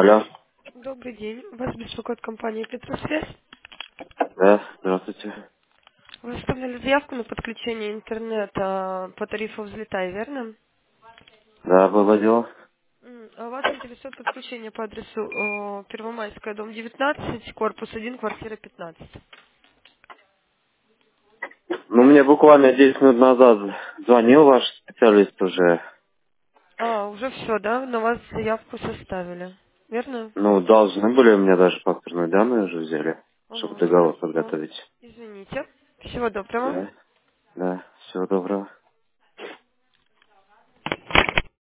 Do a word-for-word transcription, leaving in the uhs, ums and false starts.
Алло. Добрый день. Вас беспокоит компания Петросвязь. Да, здравствуйте. Вы оставляли заявку на подключение интернета по тарифу «Взлетай», верно? Да, было дело. М, А вас интересует подключение по адресу э, Первомайская, дом девятнадцать, корпус один, квартира пятнадцать. Ну, мне буквально десять минут назад звонил ваш специалист уже. А, уже все, да? На вас заявку составили, верно? Ну, должны были, у меня даже паспортные данные уже взяли, чтобы Ага, договор хорошо. подготовить. Извините. Всего доброго. Да, да, всего доброго.